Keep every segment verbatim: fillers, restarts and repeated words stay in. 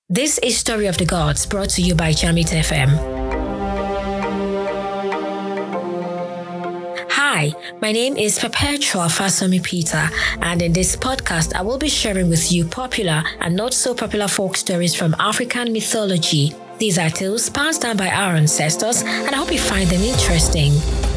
This is Story of the Gods, brought to you by Jamit F M. Hi, my name is Perpetua Fasomi Peter, and in this podcast, I will be sharing with you popular and not so popular folk stories from African mythology. These are tales passed down by our ancestors, and I hope you find them interesting.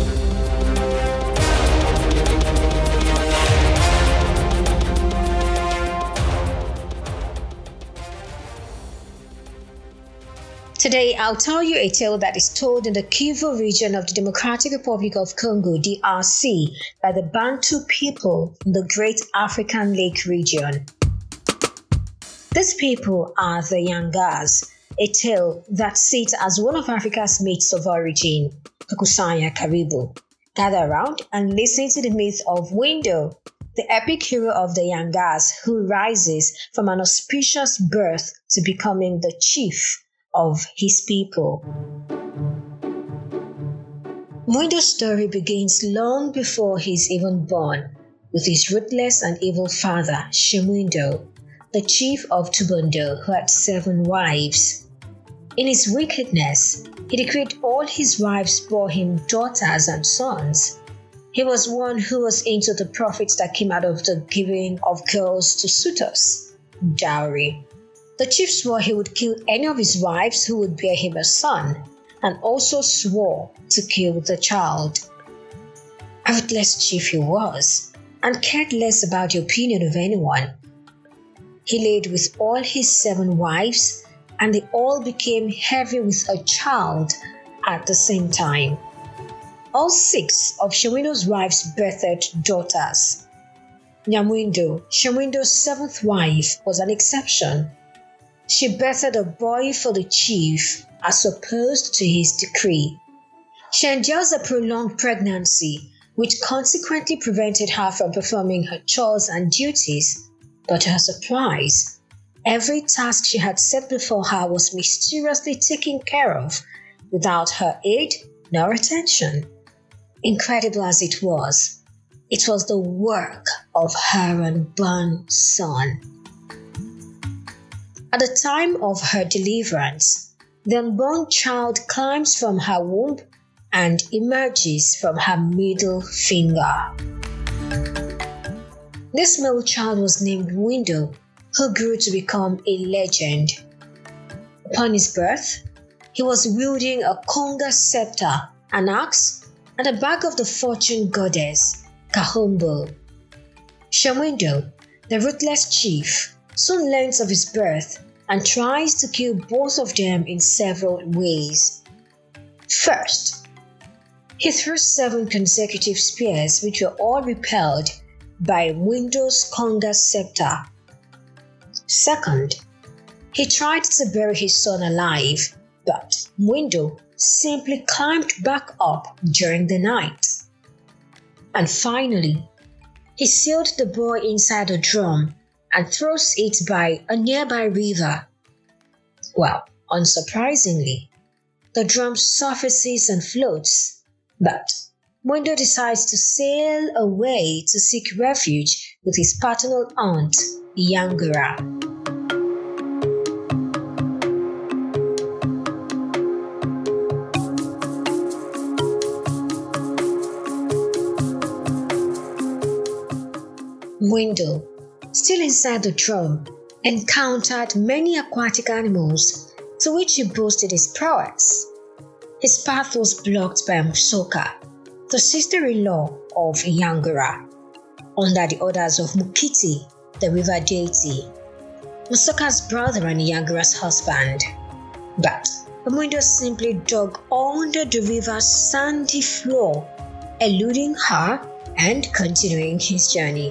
Today, I'll tell you a tale that is told in the Kivu region of the Democratic Republic of Congo, D R C, by the Bantu people in the Great African Lake region. These people are the Yangas, a tale that sits as one of Africa's myths of origin, Kakusanya Karibu. Gather around and listen to the myth of Windo, the epic hero of the Yangas who rises from an auspicious birth to becoming the chief of his people. Windo's story begins long before he's even born, with his ruthless and evil father, Shemundo, the chief of Tubondo, who had seven wives. In his wickedness, he decreed all his wives bore him daughters and sons. He was one who was into the profits that came out of the giving of girls to suitors, dowry. The chief swore he would kill any of his wives who would bear him a son, and also swore to kill the child. A ruthless chief he was, and cared less about the opinion of anyone. He laid with all his seven wives, and they all became heavy with a child at the same time. All six of Shewindo's wives birthed daughters. Nyamwindo, Shewindo's seventh wife, was an exception. She birthed a boy for the chief as opposed to his decree. She endures a prolonged pregnancy, which consequently prevented her from performing her chores and duties. But to her surprise, every task she had set before her was mysteriously taken care of without her aid nor attention. Incredible as it was, it was the work of her unborn son. At the time of her deliverance, the unborn child climbs from her womb and emerges from her middle finger. This male child was named Windo, who grew to become a legend. Upon his birth, he was wielding a conga scepter, an axe, and a bag of the fortune goddess, Kahombo. Shemundo, the ruthless chief, soon learns of his birth and tries to kill both of them in several ways. First, he threw seven consecutive spears which were all repelled by Windo's conga scepter. Second, he tried to bury his son alive, but Windo simply climbed back up during the night. And finally, he sealed the boy inside a drum and throws it by a nearby river. Well, unsurprisingly, the drum surfaces and floats, but Windo decides to sail away to seek refuge with his paternal aunt, Yangara. Windo, still inside the drum, encountered many aquatic animals to which he boasted his prowess. His path was blocked by Musoka, the sister-in-law of Yangara, under the orders of Mukiti, the river deity, Musoka's brother and Yangara's husband. But Windo simply dug under the river's sandy floor, eluding her and continuing his journey.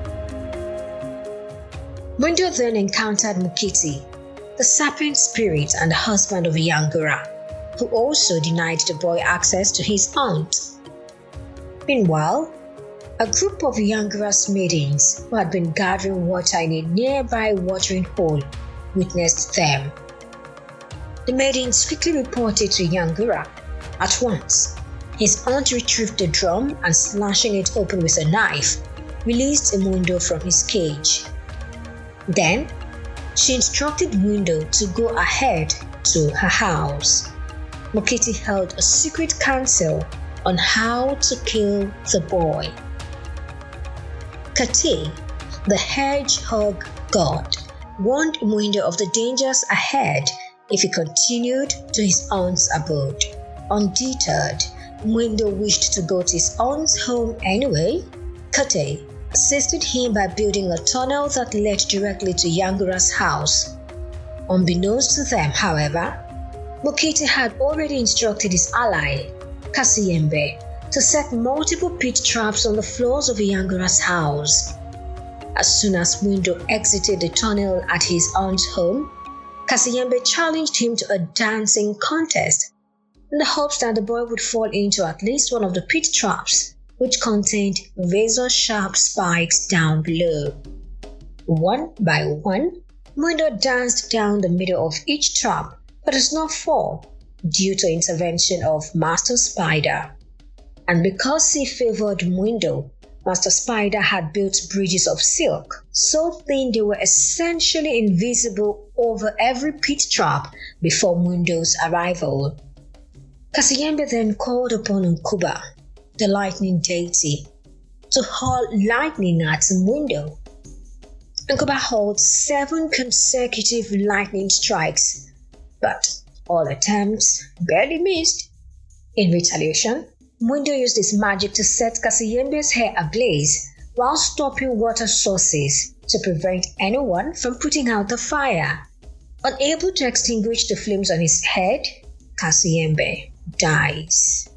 Windo then encountered Mukiti, the serpent spirit and husband of Yangara, who also denied the boy access to his aunt. Meanwhile, a group of Yangara's maidens who had been gathering water in a nearby watering hole witnessed them. The maidens quickly reported to Yangara. At once, his aunt retrieved the drum and, slashing it open with a knife, released Windo from his cage. Then, She instructed Mwindo to go ahead to her house. Mokiti held a secret council on how to kill the boy. Kati, the hedgehog god, warned Mwindo of the dangers ahead if he continued to his aunt's abode. Undeterred, Mwindo wished to go to his aunt's home anyway. Kati assisted him by building a tunnel that led directly to Yangura's house. Unbeknownst to them, however, Mokiti had already instructed his ally, Kasiyembe, to set multiple pit traps on the floors of Yangura's house. As soon as Mwindo exited the tunnel at his aunt's home, Kasiyembe challenged him to a dancing contest in the hopes that the boy would fall into at least one of the pit traps, which contained razor-sharp spikes down below. One by one, Mwindo danced down the middle of each trap but does not fall due to intervention of Master Spider. And because he favored Mwindo, Master Spider had built bridges of silk, so thin they were essentially invisible over every pit trap before Mwindo's arrival. Kasiyembe then called upon Nkuba, the lightning deity, to hurl lightning at Mwindo. Nkuba hurled seven consecutive lightning strikes, but all attempts barely missed. In retaliation, Mwindo used his magic to set Kasiyembe's hair ablaze while stopping water sources to prevent anyone from putting out the fire. Unable to extinguish the flames on his head, Kasiyembe dies.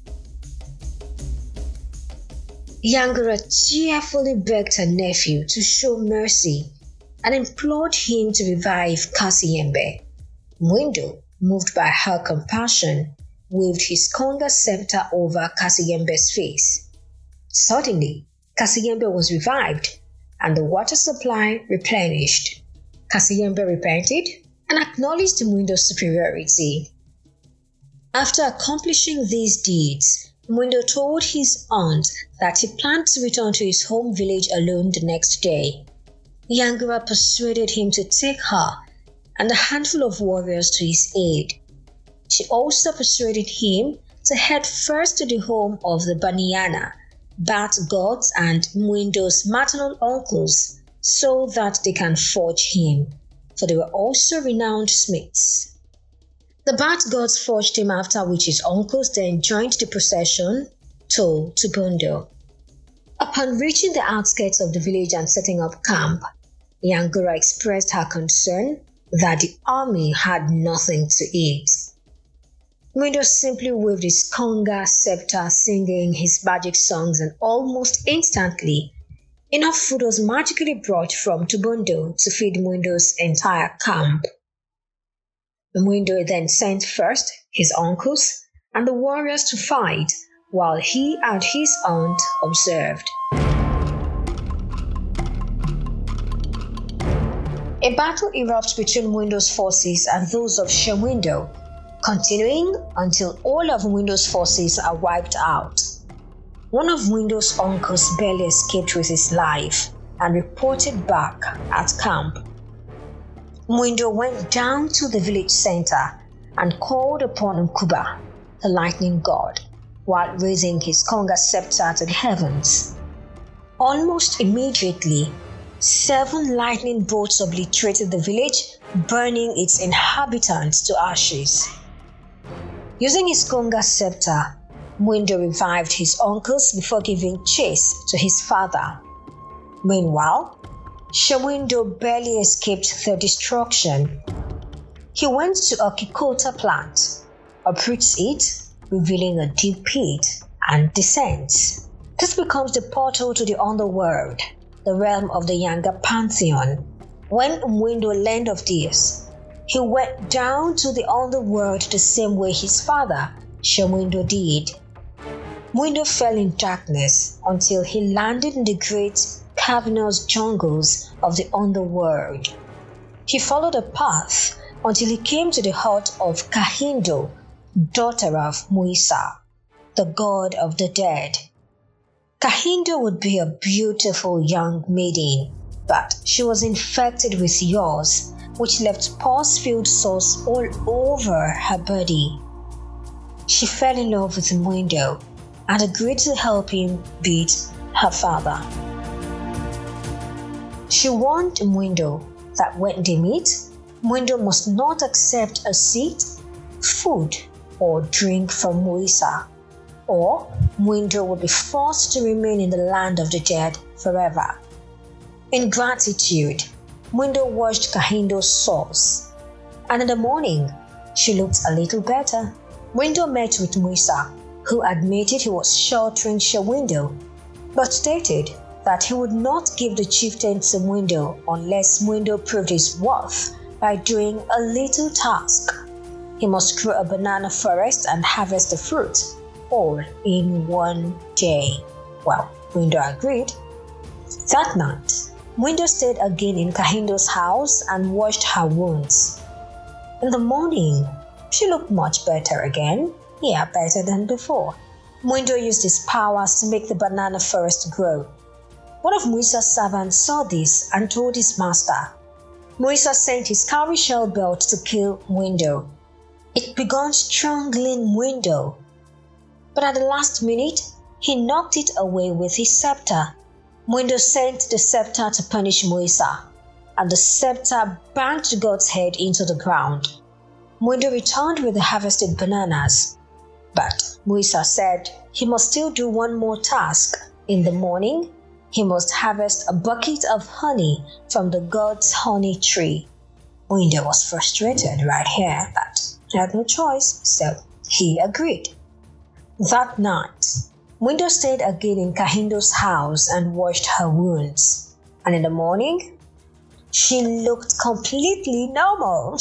Yangura cheerfully begged her nephew to show mercy and implored him to revive Kasiyembe. Mwindo, moved by her compassion, waved his conga scepter over Kasiyembe's face. Suddenly, Kasiyembe was revived and the water supply replenished. Kasiyembe repented and acknowledged Mwindo's superiority. After accomplishing these deeds, Mwindo told his aunt that he planned to return to his home village alone the next day. Yangura persuaded him to take her and a handful of warriors to his aid. She also persuaded him to head first to the home of the Banyana, bat gods and Mwindo's maternal uncles, so that they can forge him, for they were also renowned smiths. The bat gods forged him, after which his uncles then joined the procession to Tubondo. Upon reaching the outskirts of the village and setting up camp, Yangura expressed her concern that the army had nothing to eat. Mwindo simply waved his conga scepter, singing his magic songs, and almost instantly, enough food was magically brought from Tubondo to feed Mwindo's entire camp. Mwindo then sent first his uncles and the warriors to fight, while he and his aunt observed. A battle erupts between Mwindo's forces and those of Shemwindo, continuing until all of Mwindo's forces are wiped out. One of Mwindo's uncles barely escaped with his life and reported back at camp. Mwindo went down to the village center and called upon Nkuba, the lightning god, while raising his conga scepter to the heavens. Almost immediately, seven lightning bolts obliterated the village, burning its inhabitants to ashes. Using his conga scepter, Mwindo revived his uncles before giving chase to his father. Meanwhile, Shemwindo barely escaped the destruction. He went to a Kikota plant, uproots it, revealing a deep pit, and descends. This becomes the portal to the underworld, the realm of the Yanga pantheon. When Mwindo learned of this, he went down to the underworld the same way his father, Shemwindo, did. Mwindo fell in darkness until he landed in the great cavernous jungles of the underworld. He followed a path until he came to the hut of Kahindo, daughter of Muisa, the god of the dead. Kahindo would be a beautiful young maiden, but she was infected with yaws, which left pus-filled sores all over her body. She fell in love with Mwindo and agreed to help him beat her father. She warned Mwindo that when they meet, Mwindo must not accept a seat, food, or drink from Muisa, or Mwindo would be forced to remain in the land of the dead forever. In gratitude, Mwindo washed Kahindo's sores, and in the morning, she looked a little better. Mwindo met with Muisa, who admitted he was sheltering Shawindo, but stated that he would not give the chieftain to Mwindo unless Mwindo proved his worth by doing a little task. He must grow a banana forest and harvest the fruit, all in one day. Well, Mwindo agreed. That night, Mwindo stayed again in Kahindo's house and washed her wounds. In the morning, she looked much better again. Yeah, better than before. Mwindo used his powers to make the banana forest grow. One of Muisa's servants saw this and told his master. Muisa sent his cowrie shell belt to kill Mwindo. It began strangling Mwindo, but at the last minute, he knocked it away with his scepter. Mwindo sent the scepter to punish Muisa, and the scepter banged the god's head into the ground. Mwindo returned with the harvested bananas, but Muisa said he must still do one more task. In the morning, he must harvest a bucket of honey from the god's honey tree. Mwindo was frustrated right here, but he had no choice, so he agreed. That night, Mwindo stayed again in Kahindo's house and washed her wounds, and in the morning, she looked completely normal.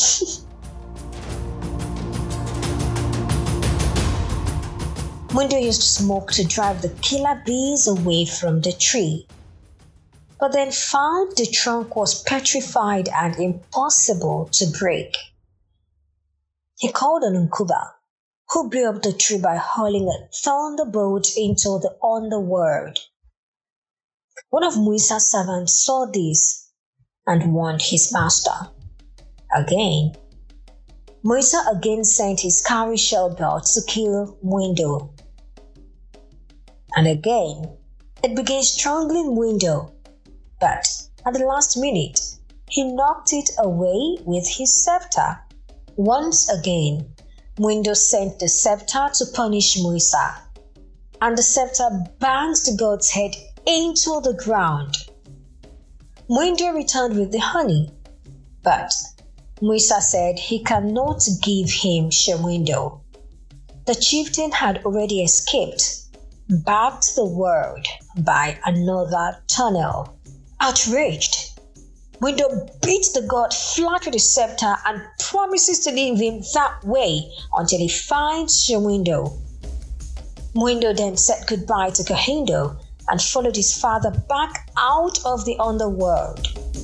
Mwindo used smoke to drive the killer bees away from the tree, but then found the trunk was petrified and impossible to break. He called on Nkuba, who blew up the tree by hurling a thunderbolt into the underworld. One of Muisa's servants saw this and warned his master. Again, Muisa again sent his cowrie shell belt to kill Mwindo. And again, it began strangling Mwindo, but at the last minute, he knocked it away with his scepter. Once again, Mwindo sent the scepter to punish Muisa, and the scepter banged the god's head into the ground. Mwindo returned with the honey, but Muisa said he cannot give him Shawindo. The chieftain had already escaped back to the world by another tunnel. Outraged, Mwindo beat the god flat with his scepter and promises to leave him that way until he finds Shawindo. Mwindo then said goodbye to Kahindo and followed his father back out of the underworld.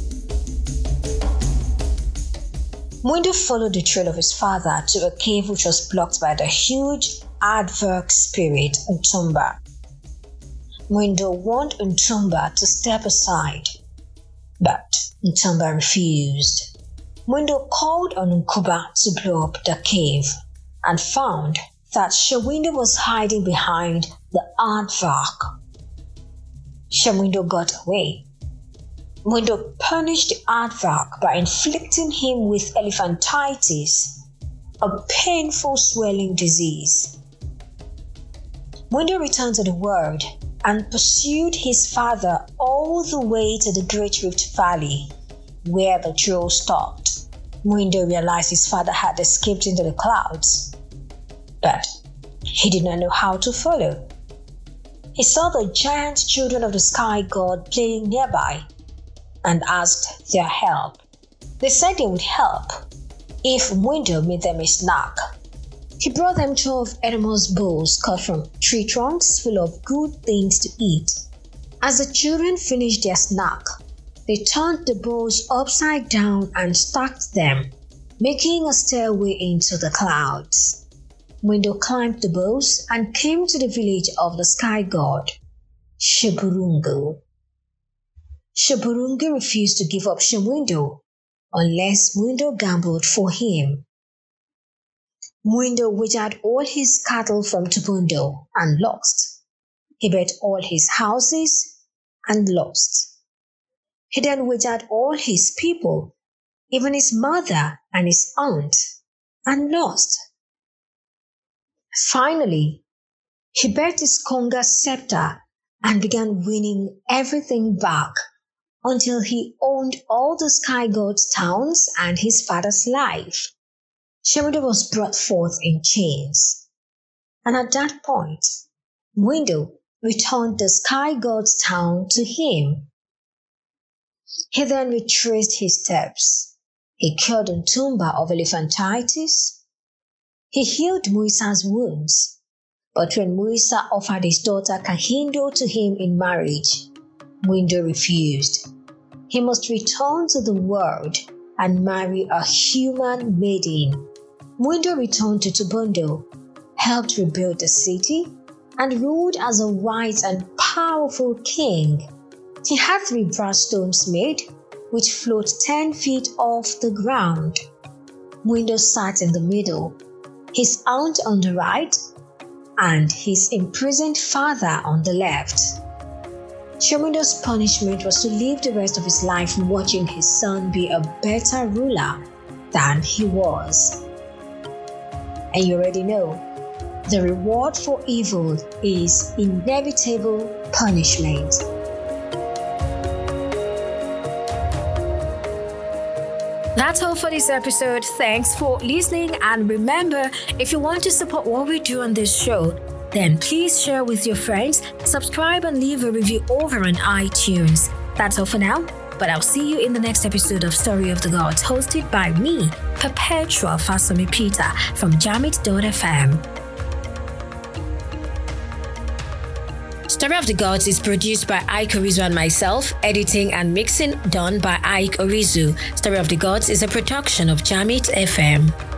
Mwindo followed the trail of his father to a cave which was blocked by the huge Aardvark spirit Ntumba. Mwindo warned Ntumba to step aside, but Ntumba refused. Mwindo called on Nkuba to blow up the cave and found that Shawindo was hiding behind the Aardvark. Shawindo got away. Mwindo punished the Aardvark by inflicting him with elephantitis, a painful swelling disease. Mwindo returned to the world and pursued his father all the way to the Great Rift Valley, where the trail stopped. Mwindo realized his father had escaped into the clouds, but he did not know how to follow. He saw the giant children of the sky god playing nearby and asked their help. They said they would help if Mwindo made them a snack. He brought them twelve enormous bowls cut from tree trunks full of good things to eat. As the children finished their snack, they turned the bowls upside down and stacked them, making a stairway into the clouds. Mwindo climbed the bowls and came to the village of the sky god, Sheburungu. Shaburungi refused to give up Shamuindo unless Muindo gambled for him. Muindo wagered all his cattle from Tubundo and lost. He bet all his houses and lost. He then wagered all his people, even his mother and his aunt, and lost. Finally, he bet his Konga scepter and began winning everything back until he owned all the Sky God's towns and his father's life. Shamuindo was brought forth in chains, and at that point, Muindo returned the Sky God's town to him. He then retraced his steps. He cured Ntumba of elephantitis. He healed Muisa's wounds. But when Muisa offered his daughter Kahindo to him in marriage, Muindo refused. He must return to the world and marry a human maiden. Muindo returned to Tubundo, helped rebuild the city, and ruled as a wise and powerful king. He had three brass stones made, which float ten feet off the ground. Muindo sat in the middle, his aunt on the right, and his imprisoned father on the left. Shamuindo's punishment was to live the rest of his life watching his son be a better ruler than he was. And you already know, the reward for evil is inevitable punishment. That's all for this episode. Thanks for listening. And remember, if you want to support what we do on this show, then please share with your friends, subscribe, and leave a review over on iTunes. That's all for now, but I'll see you in the next episode of Story of the Gods, hosted by me, Perpetua Fasami Peter from Jamit dot f m. Story of the Gods is produced by Ike Orizu and myself, editing and mixing done by Ike Orizu. Story of the Gods is a production of Jamit dot f m.